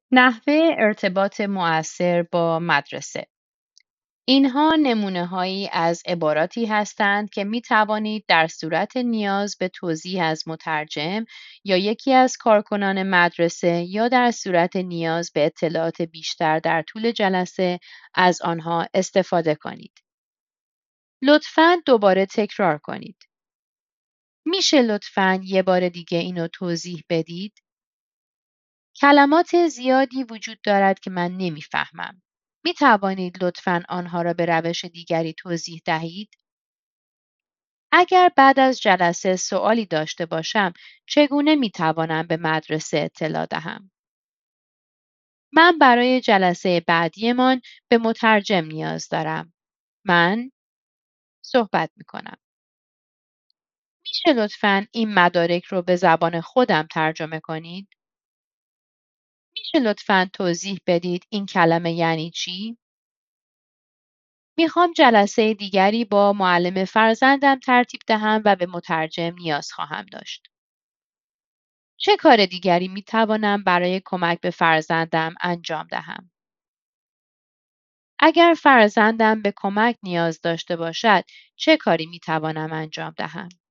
نحوه ارتباط مؤثر با مدرسه. اینها نمونه‌هایی از عباراتی هستند که می توانید در صورت نیاز به توضیح از مترجم یا یکی از کارکنان مدرسه یا در صورت نیاز به اطلاعات بیشتر در طول جلسه از آنها استفاده کنید. لطفاً دوباره تکرار کنید. میشه لطفاً یه بار دیگه اینو توضیح بدید؟ کلمات زیادی وجود دارد که من نمیفهمم. می توانید لطفاً آنها را به روش دیگری توضیح دهید؟ اگر بعد از جلسه سوالی داشته باشم، چگونه می توانم به مدرسه اطلاع دهم؟ من برای جلسه بعدیمان به مترجم نیاز دارم. من صحبت می کنم. میشه لطفاً این مدارک رو به زبان خودم ترجمه کنید؟ میشه لطفاً توضیح بدید این کلمه یعنی چی؟ میخوام جلسه دیگری با معلم فرزندم ترتیب دهم و به مترجم نیاز خواهم داشت. چه کار دیگری میتوانم برای کمک به فرزندم انجام دهم؟ اگر فرزندم به کمک نیاز داشته باشد، چه کاری میتوانم انجام دهم؟